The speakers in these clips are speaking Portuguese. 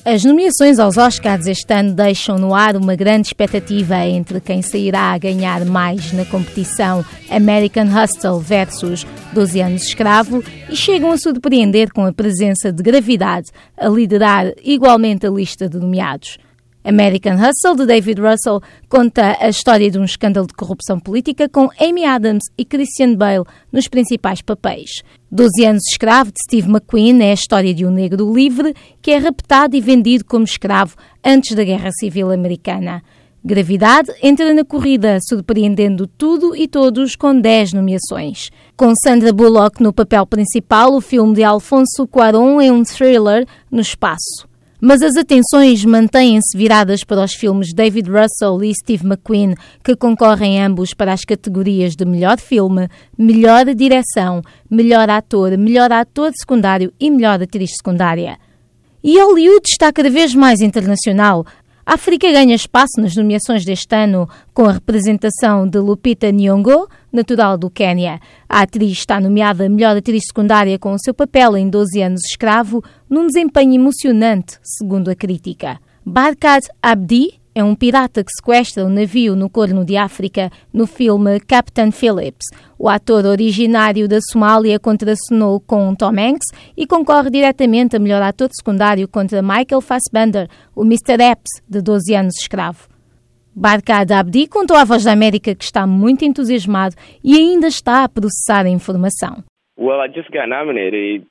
As nomeações aos Oscars este ano deixam no ar uma grande expectativa entre quem sairá a ganhar mais na competição American Hustle versus 12 anos escravo e chegam a surpreender com a presença de Gravidade a liderar igualmente a lista de nomeados. American Hustle, de David Russell, conta a história de um escândalo de corrupção política com Amy Adams e Christian Bale nos principais papéis. 12 anos de escravo, de Steve McQueen, é a história de um negro livre que é raptado e vendido como escravo antes da Guerra Civil Americana. Gravidade entra na corrida, surpreendendo tudo e todos com 10 nomeações. Com Sandra Bullock no papel principal, o filme de Alfonso Cuarón é um thriller no espaço. Mas as atenções mantêm-se viradas para os filmes David Russell e Steve McQueen, que concorrem ambos para as categorias de melhor filme, melhor direção, melhor ator secundário e melhor atriz secundária. E Hollywood está cada vez mais internacional. A África ganha espaço nas nomeações deste ano, com a representação de Lupita Nyong'o, natural do Quênia. A atriz está nomeada a melhor atriz secundária com o seu papel em 12 anos de escravo, num desempenho emocionante, segundo a crítica. Barkhad Abdi é um pirata que sequestra um navio no Corno de África no filme Captain Phillips. O ator originário da Somália contracenou com Tom Hanks e concorre diretamente a melhor ator secundário contra Michael Fassbender, o Mr. Epps, de 12 anos de escravo. Barkhad Abdi contou à Voz da América que está muito entusiasmado e ainda está a processar a informação. Well, I just got nominated.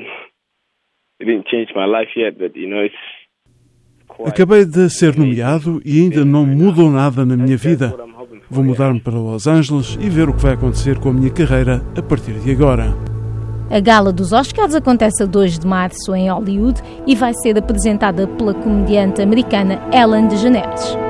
It didn't change my life yet, but it's Acabei de ser nomeado e ainda não mudou nada na minha vida. Vou mudar-me para Los Angeles e ver o que vai acontecer com a minha carreira a partir de agora. A gala dos Oscars acontece a 2 de março em Hollywood e vai ser apresentada pela comediante americana Ellen DeGeneres.